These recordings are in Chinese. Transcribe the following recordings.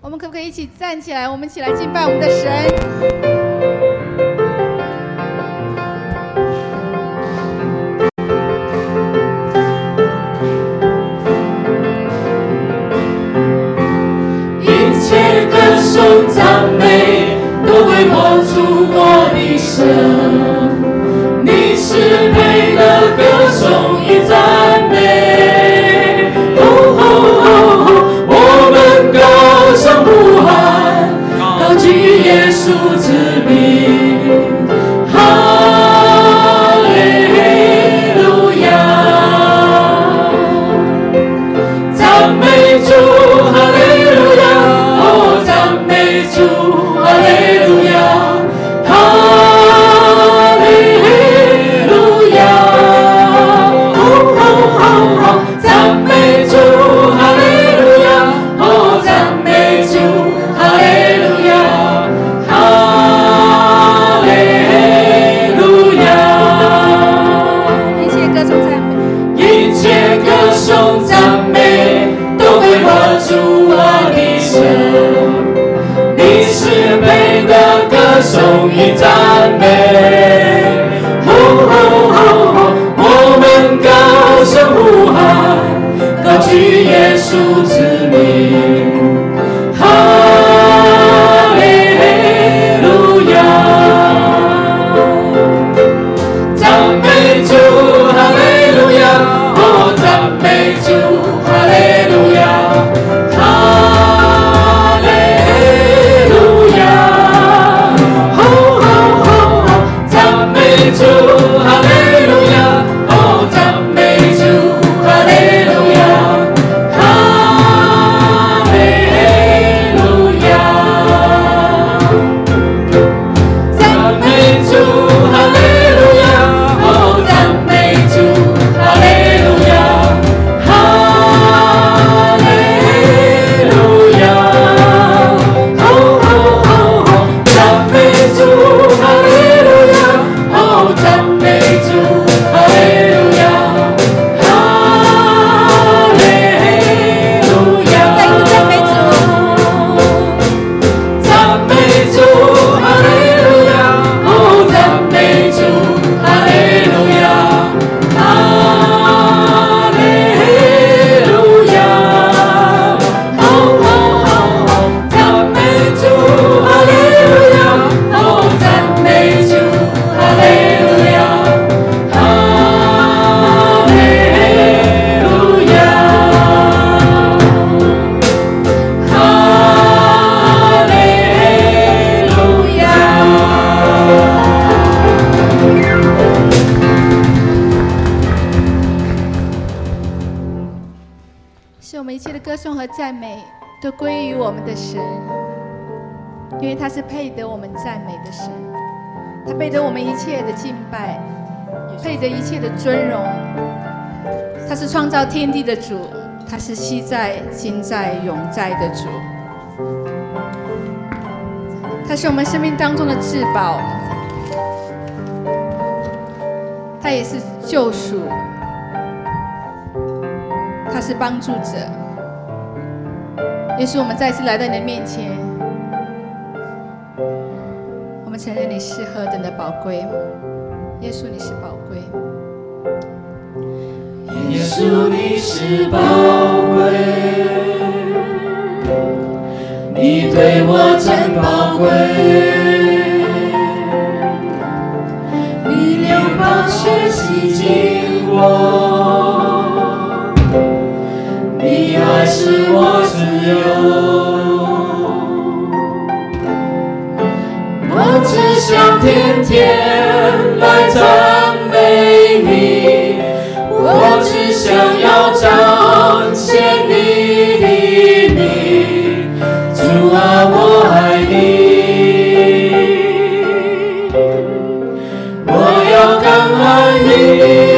们可不可以一起站起来？我们一起来敬拜我们的神。 赞美都归我主我的神，你是配的歌颂与赞美。我们高声呼喊，高举耶稣之名，哈利路亚，赞美主，哈利路亚。哈利路亚，哈利路亚，赞美主，哈利路亚，赞美主，哈利路亚，哈利路亚。 一切歌颂赞美， 一切歌颂赞美都归我主我的神。你是配的歌颂与赞美，我们高声呼喊，高举耶稣之名，哈利路亚，赞美主，哈利路亚，赞美主，哈利路亚。主，哈利路亚，赞美主，哈利路亚，哈利路亚，赞美主，哈利路亚，赞美主，哈利路亚，哈利路亚，赞美主，哈利路亚。赞美主，哈利路亚，哈利路亚。 再一次赞美主， 赞美主，哈利路亚，赞美主，哈利路亚，哈利路亚，赞美主，哈利路亚，赞美主，哈利路亚。 是我们一切的歌颂和赞美都归于我们的神，因为他是配得我们赞美的神，他配得我们一切的敬拜，配得一切的尊荣。他是创造天地的主，他是昔在、今在、永在的主，他是我们生命当中的至宝，他也是救赎，他是帮助者。耶稣，我们再次来到你的面前，我们承认你是何等的宝贵。耶稣，你是宝贵。 耶稣，你是宝贵，你对我真宝贵，你流宝血洗净我，你爱使我自由，我只想天天来赞美你，我只想要彰显你的名，主啊，我爱你，我要更爱你，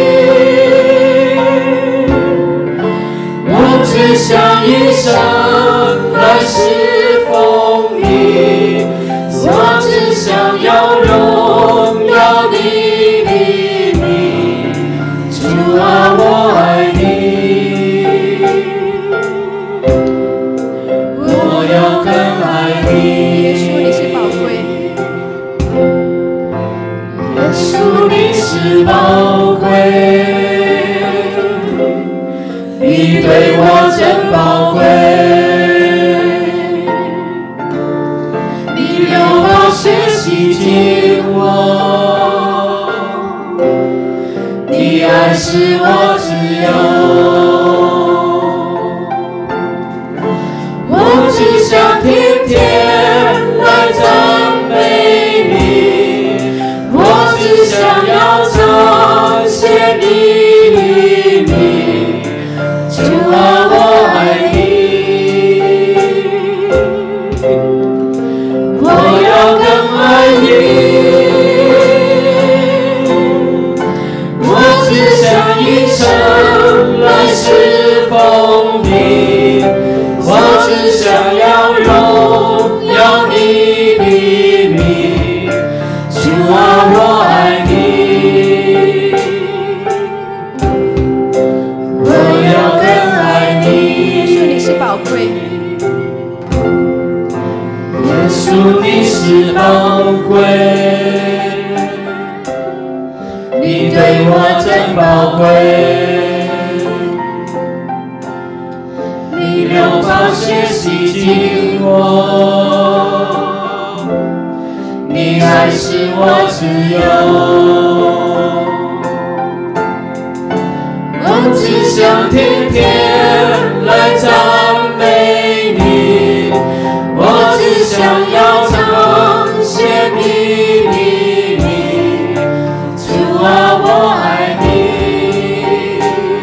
我只想一生来侍奉你，我只想要荣耀你的名，主啊，我爱你，我要更爱你。 耶稣，你是宝贵。 耶稣，你是宝贵。你对我真宝贵。你流宝血洗净我。你爱使我自由。只想天天来赞美你，我只想要彰显你的名，主啊，我爱你，我要更爱你，我只想一生来侍奉你，我只想要荣耀你的名，主啊，我爱你，我要更爱你。 耶稣，你是宝贵。 耶稣，你是宝贵，你对我真宝贵。你流宝血洗净我，你爱使我自由。我只想天天来赞美你，我只想要彰显你的名，主啊，我爱你。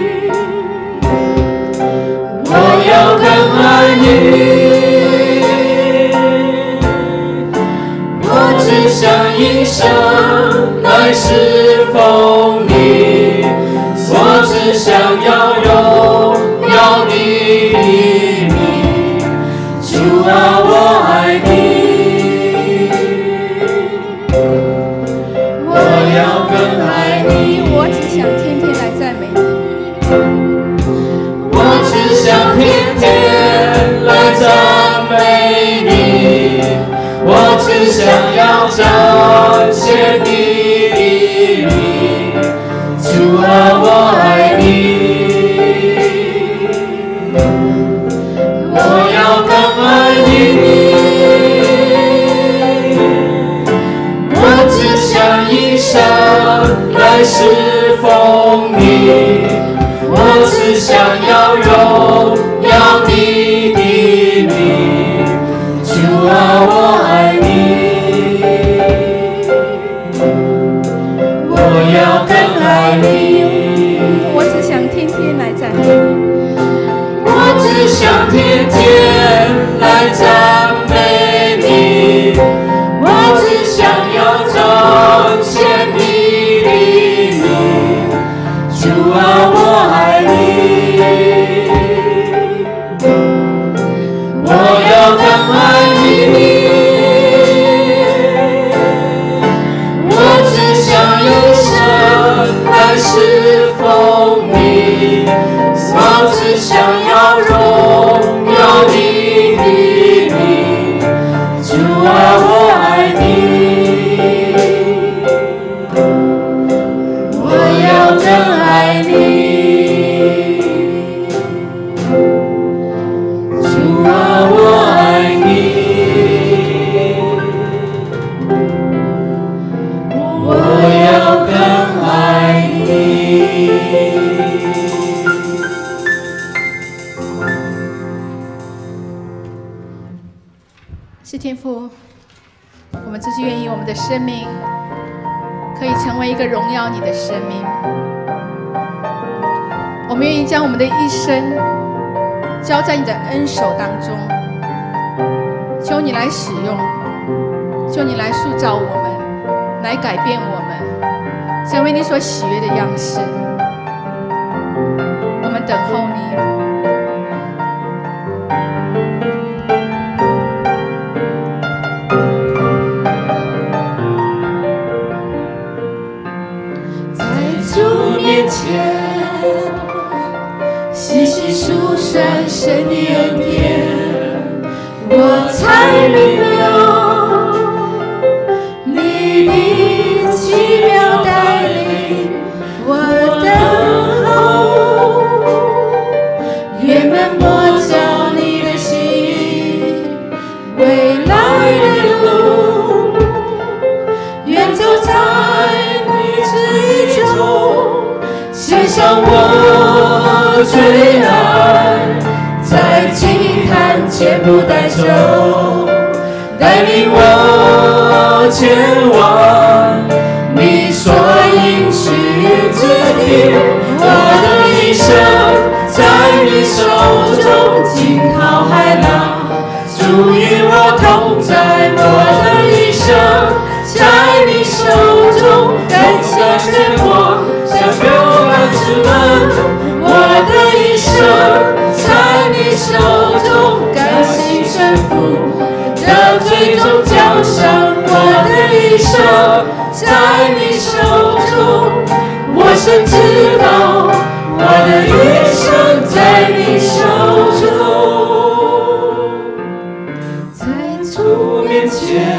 我要更爱你，我只想一生来侍奉你，我只想要荣耀你的名，主啊，我爱你，我要更爱你。 我只想天天来赞美你。 我只想天天来赞美你，我只想要彰显你的名，主啊，我爱你，我要更爱你，我只想一生来侍奉你，我只想要荣耀你的名，主啊，我爱你，我要更爱你。 我只想天天来赞美你。 我只想天天来赞美你，我只想要彰显你的名，主啊，我爱你，我要更爱你，我只想一生来侍奉你，我只想要荣耀你的名，主啊，我爱你，我要更爱你，主啊，我爱你，我要更爱你。 是天父，我们就是愿意我们的生命可以成为一个荣耀你的生命。我们愿意将我们的一生交在你的恩手当中，求你来使用，求你来塑造我们，来改变我们，成为你所喜悦的样式。我们等候你。 细细数算神的恩典，我才明最爱，在饥寒柬埔寨中带领我前往你所应许之地。我的一生在你手中惊涛骇浪，主与我同在。我的一生在你手中感谢前往，像标杆之门。我的一生在你手中甘心顺服，得最终奖赏。我的一生在你手中，我深知道我的一生在你手中，在主面前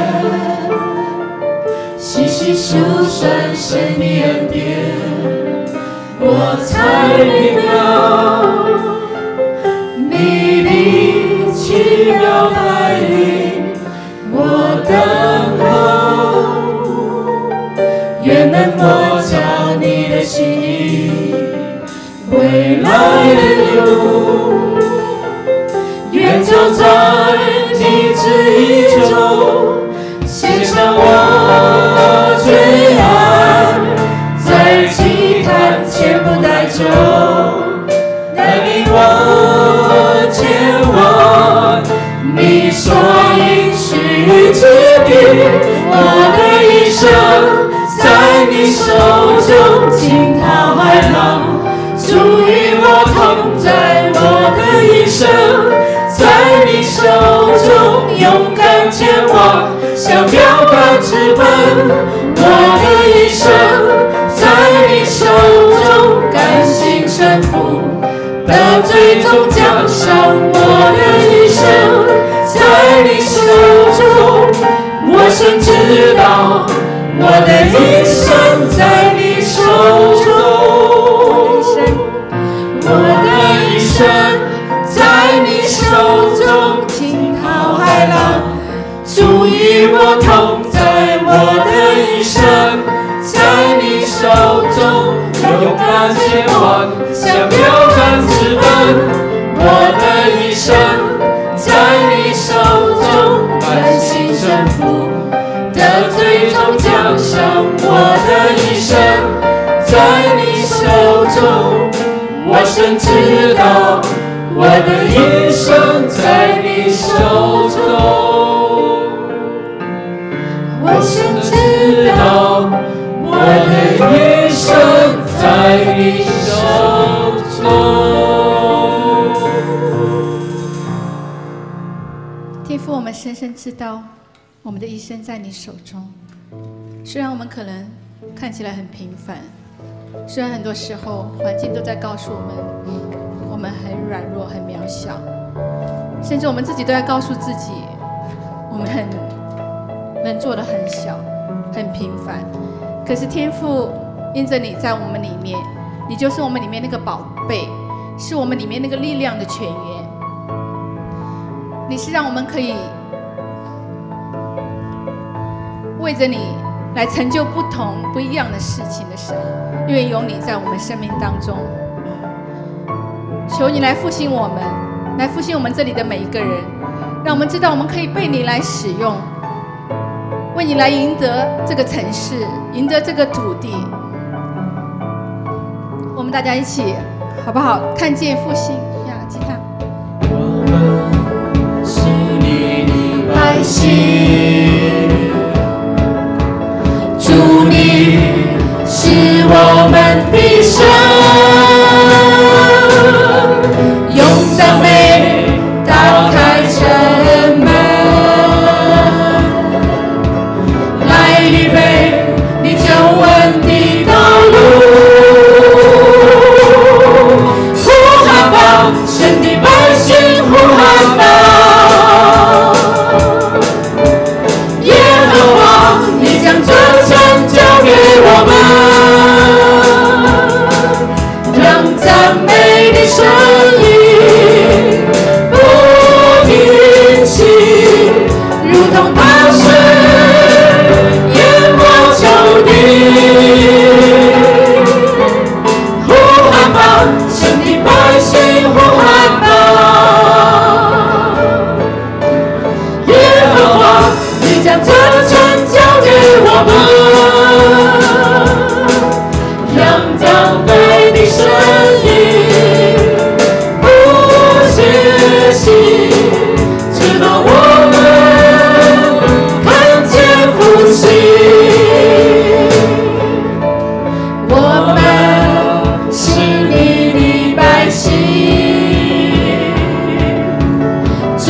细细数算神的恩典，我才明了你的奇妙带领，我等候，愿能摸着你的心意，未来的路，愿走在你旨意中，献上我最爱，在饥寒柬埔寨中带领我前往你所应许之地。我的一生在你手中惊涛骇浪，主与我同在。我的一生在你手中勇敢前往，像标杆直奔。我的一生在你手中甘心顺服，得最终奖赏。我的一生在你手中，我深知道我的一生在你手中，我的一生在你手中惊涛骇浪，主与我同在。我的一生在你手中勇敢前往，像标杆直奔。我的一生在你手中甘心顺服，得最终奖赏。我的一生在你手中，我深知道我的一生在你手中，我深知道我的一生在你手中。 天父，我们深深知道我们的一生在你手中。虽然我们可能看起来很平凡，虽然很多时候环境都在告诉我们很软弱很渺小，甚至我们自己都在告诉自己我们能做的很小很平凡。可是天父，因着你在我们里面，你就是我们里面那个宝贝，是我们里面那个力量的泉源。你是让我们可以为着你来成就不一样的事情的神，因为有你在我们生命当中。求你来复兴我们，来复兴我们这里的每一个人，让我们知道我们可以被你来使用，为你来赢得这个城市，赢得这个土地。我们大家一起好不好？看见复兴呀，吉他。 我们是你的百姓，主你是我们的神，用赞美打开城门，来预备你救恩的道路，呼喊吧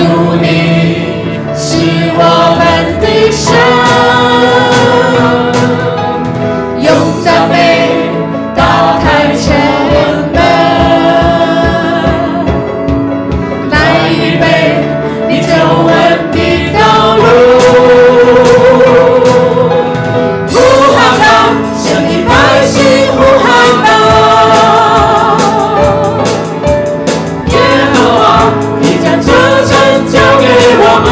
你是我们的神，用赞美打开城门，来预备你救恩的道路。呼喊吧，神的百姓，呼喊吧！耶和华，你将这城交给我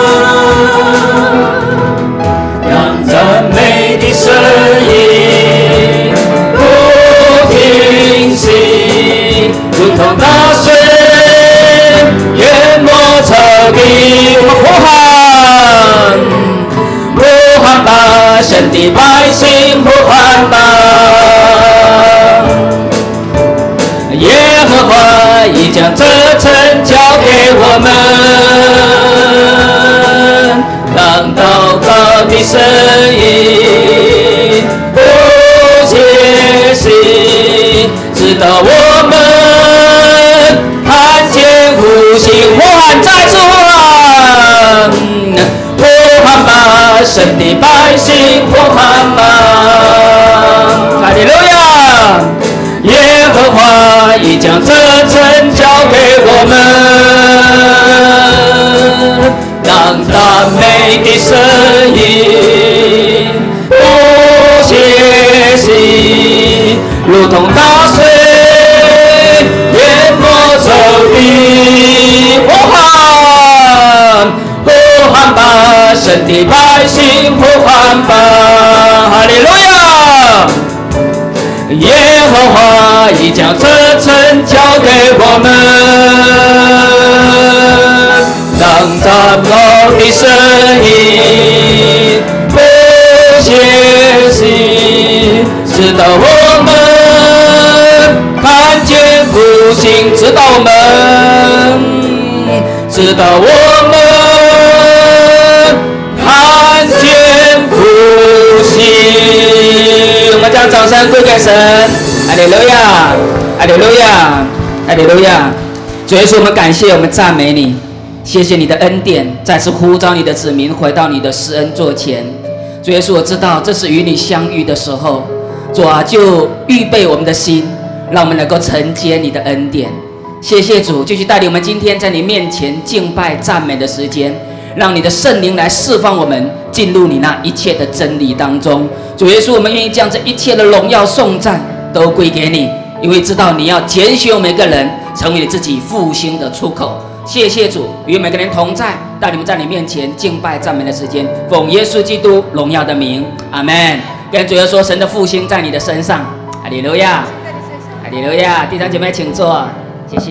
们，让赞美的声音不停息，如同大水淹没草地。我们呼喊吧，神的百姓，呼喊吧！耶和华已将这城交给我们，让祷告的声音不歇息，直到我们看见复兴。呼喊，再次呼喊！呼喊吧，神的百姓，呼喊吧！哈利路亚！耶和华已将这城交给我们，让赞美的声音不歇息，如同大水淹没草地。呼喊！呼喊吧，神的百姓，呼喊吧！哈利路亚！耶和华已将这城交给我们，让赞美的声音不歇息，直到我们看见复兴，直到我们看见复兴。我们将掌声归给神，哈利路亚，哈利路亚，哈利路亚。主耶稣，我们感谢，我们赞美你，谢谢你的恩典，再次呼召你的子民回到你的施恩座前。主耶稣，我知道这是与你相遇的时候，主啊，就预备我们的心，让我们能够承接你的恩典。谢谢主，继续带领我们今天在你面前敬拜赞美的时间，让你的圣灵来释放我们，进入你那一切的真理当中。主耶稣，我们愿意将这一切的荣耀颂赞都归给你，因为知道你要拣选我们每个人成为你自己复兴的出口。谢谢主，与每个人同在，带你们在你面前敬拜赞美的时间，奉耶稣基督荣耀的名，阿们。跟主耶稣说，神的复兴在你的身上，哈利路亚，哈利路亚。弟兄姐妹请坐。